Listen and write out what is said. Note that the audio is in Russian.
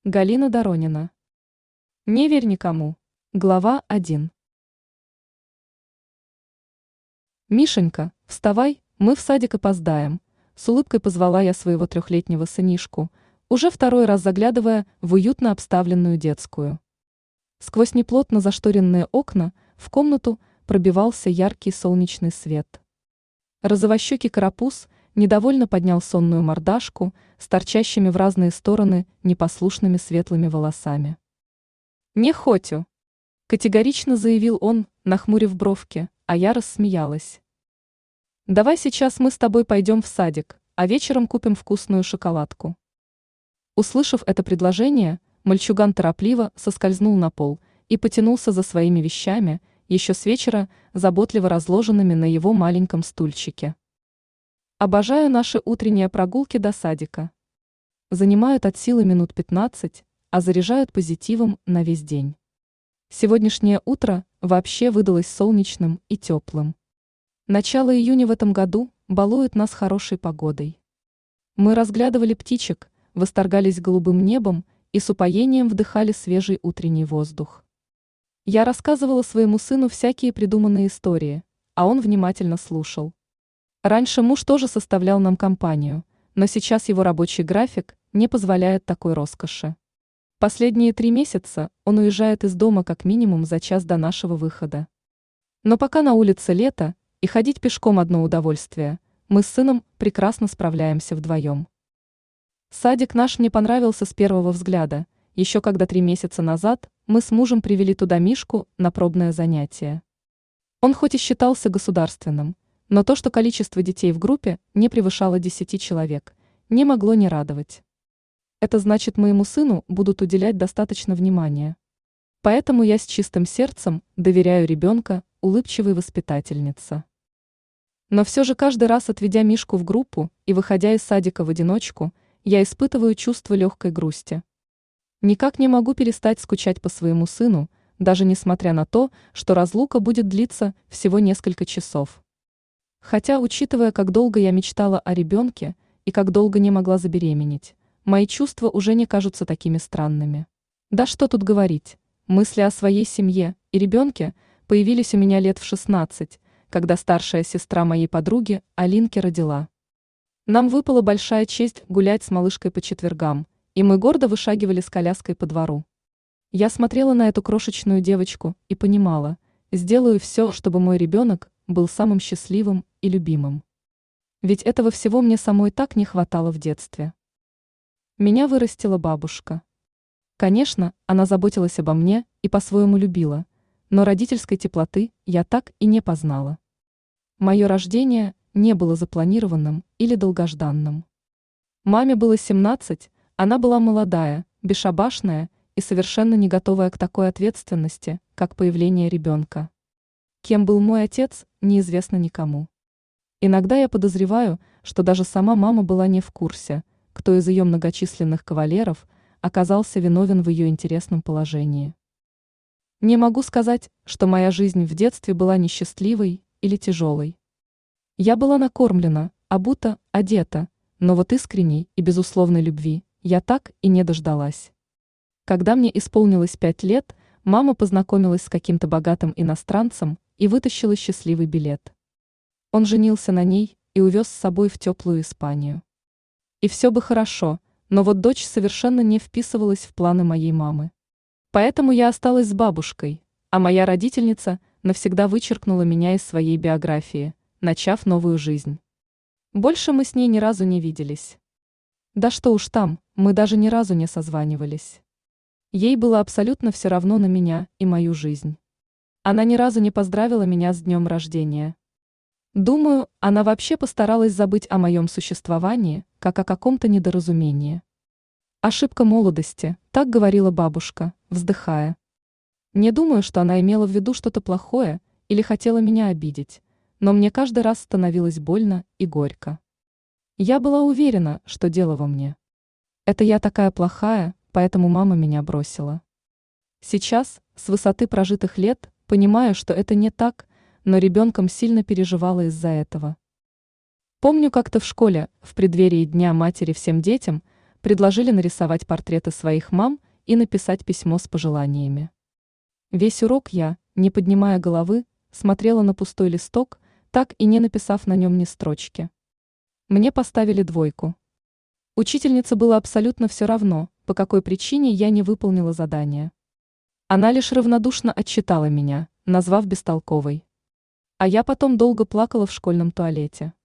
Галина Доронина. Не верь никому. Глава 1. Мишенька, вставай, мы в садик опоздаем. С улыбкой позвала я своего 3-летнего сынишку, уже второй раз заглядывая в уютно обставленную детскую. Сквозь неплотно зашторенные окна в комнату пробивался яркий солнечный свет. Розовощекий карапуз недовольно поднял сонную мордашку с торчащими в разные стороны непослушными светлыми волосами. «Не хочу!» – категорично заявил он, нахмурив бровки, а я рассмеялась. «Давай сейчас мы с тобой пойдем в садик, а вечером купим вкусную шоколадку». Услышав это предложение, мальчуган торопливо соскользнул на пол и потянулся за своими вещами, еще с вечера заботливо разложенными на его маленьком стульчике. Обожаю наши утренние прогулки до садика. Занимают от силы минут 15, а заряжают позитивом на весь день. Сегодняшнее утро вообще выдалось солнечным и теплым. Начало июня в этом году балует нас хорошей погодой. Мы разглядывали птичек, восторгались голубым небом и с упоением вдыхали свежий утренний воздух. Я рассказывала своему сыну всякие придуманные истории, а он внимательно слушал. Раньше муж тоже составлял нам компанию, но сейчас его рабочий график не позволяет такой роскоши. Последние 3 месяца он уезжает из дома как минимум за час до нашего выхода. Но пока на улице лето и ходить пешком одно удовольствие, мы с сыном прекрасно справляемся вдвоем. Садик наш мне понравился с первого взгляда, еще когда 3 месяца назад мы с мужем привели туда Мишку на пробное занятие. Он хоть и считался государственным, но то, что количество детей в группе не превышало 10 человек, не могло не радовать. Это значит, моему сыну будут уделять достаточно внимания. Поэтому я с чистым сердцем доверяю ребенка улыбчивой воспитательнице. Но все же каждый раз, отведя Мишку в группу и выходя из садика в одиночку, я испытываю чувство легкой грусти. Никак не могу перестать скучать по своему сыну, даже несмотря на то, что разлука будет длиться всего несколько часов. Хотя, учитывая, как долго я мечтала о ребенке и как долго не могла забеременеть, мои чувства уже не кажутся такими странными. Да что тут говорить, мысли о своей семье и ребенке появились у меня лет в 16, когда старшая сестра моей подруги Алинки родила. Нам выпала большая честь гулять с малышкой по четвергам, и мы гордо вышагивали с коляской по двору. Я смотрела на эту крошечную девочку и понимала, сделаю все, чтобы мой ребенок был самым счастливым и любимым. Ведь этого всего мне самой так не хватало в детстве. Меня вырастила бабушка. Конечно, она заботилась обо мне и по-своему любила, но родительской теплоты я так и не познала. Мое рождение не было запланированным или долгожданным. Маме было 17, она была молодая, бесшабашная и совершенно не готовая к такой ответственности, как появление ребенка. Кем был мой отец, неизвестно никому. Иногда я подозреваю, что даже сама мама была не в курсе, кто из ее многочисленных кавалеров оказался виновен в ее интересном положении. Не могу сказать, что моя жизнь в детстве была несчастливой или тяжелой. Я была накормлена, обута, одета, но вот искренней и безусловной любви я так и не дождалась. Когда мне исполнилось 5 лет, мама познакомилась с каким-то богатым иностранцем и вытащила счастливый билет. Он женился на ней и увез с собой в теплую Испанию. И все бы хорошо, но вот дочь совершенно не вписывалась в планы моей мамы. Поэтому я осталась с бабушкой, а моя родительница навсегда вычеркнула меня из своей биографии, начав новую жизнь. Больше мы с ней ни разу не виделись. Да что уж там, мы даже ни разу не созванивались. Ей было абсолютно все равно на меня и мою жизнь. Она ни разу не поздравила меня с днем рождения. Думаю, она вообще постаралась забыть о моем существовании, как о каком-то недоразумении. Ошибка молодости, так говорила бабушка, вздыхая. Не думаю, что она имела в виду что-то плохое или хотела меня обидеть, но мне каждый раз становилось больно и горько. Я была уверена, что дело во мне. Это я такая плохая, поэтому мама меня бросила. Сейчас, с высоты прожитых лет, понимаю, что это не так, но ребенком сильно переживала из-за этого. Помню, как-то в школе, в преддверии Дня матери всем детям, предложили нарисовать портреты своих мам и написать письмо с пожеланиями. Весь урок я, не поднимая головы, смотрела на пустой листок, так и не написав на нем ни строчки. Мне поставили 2. Учительнице было абсолютно все равно, по какой причине я не выполнила задание. Она лишь равнодушно отчитала меня, назвав бестолковой. А я потом долго плакала в школьном туалете.